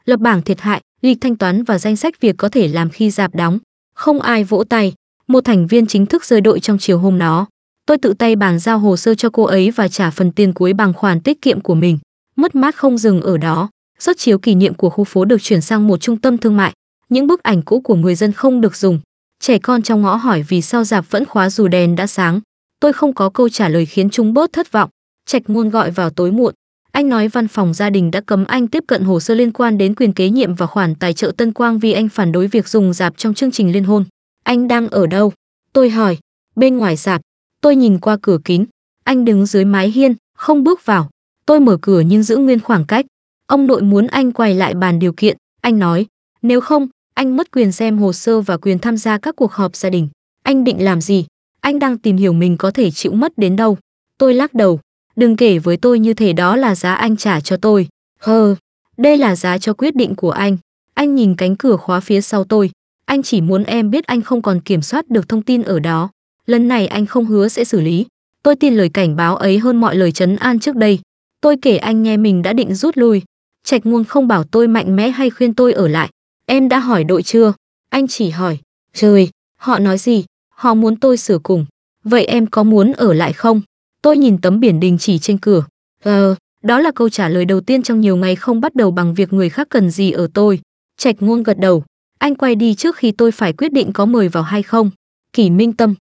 lập bảng thiệt hại, lịch thanh toán và danh sách việc có thể làm khi rạp đóng. Không ai vỗ tay. Một thành viên chính thức rời đội trong chiều hôm đó. Tôi tự tay bàn giao hồ sơ cho cô ấy và trả phần tiền cuối bằng khoản tiết kiệm của mình. Mất mát không dừng ở đó. Suất chiếu kỷ niệm của khu phố được chuyển sang một trung tâm thương mại. Những bức ảnh cũ của người dân không được dùng. Trẻ con trong ngõ hỏi vì sao rạp vẫn khóa dù đèn đã sáng. Tôi không có câu trả lời khiến chúng bớt thất vọng. Trạch Ngôn gọi vào tối muộn. Anh nói văn phòng gia đình đã cấm anh tiếp cận hồ sơ liên quan đến quyền kế nhiệm và khoản tài trợ Tân Quang vì anh phản đối việc dùng rạp trong chương trình liên hôn. Anh đang ở đâu? Tôi hỏi. Bên ngoài rạp. Tôi nhìn qua cửa kính. Anh đứng dưới mái hiên, không bước vào. Tôi mở cửa nhưng giữ nguyên khoảng cách. Ông nội muốn anh quay lại bàn điều kiện. Anh nói. Nếu không, anh mất quyền xem hồ sơ và quyền tham gia các cuộc họp gia đình. Anh định làm gì? Anh đang tìm hiểu mình có thể chịu mất đến đâu. Tôi lắc đầu. Đừng kể với tôi như thể đó là giá anh trả cho tôi. Đây là giá cho quyết định của anh. Anh nhìn cánh cửa khóa phía sau tôi. Anh chỉ muốn em biết anh không còn kiểm soát được thông tin ở đó. Lần này anh không hứa sẽ xử lý. Tôi tin lời cảnh báo ấy hơn mọi lời trấn an trước đây. Tôi kể anh nghe mình đã định rút lui. Trạch Ngôn không bảo tôi mạnh mẽ hay khuyên tôi ở lại. Em đã hỏi đội chưa? Anh chỉ hỏi. Trời, họ nói gì? Họ muốn tôi sửa cùng. Vậy em có muốn ở lại không? Tôi nhìn tấm biển đình chỉ trên cửa. Đó là câu trả lời đầu tiên trong nhiều ngày không bắt đầu bằng việc người khác cần gì ở tôi. Trạch Ngôn gật đầu. Anh quay đi trước khi tôi phải quyết định có mời vào hay không. Kỷ Minh Tâm.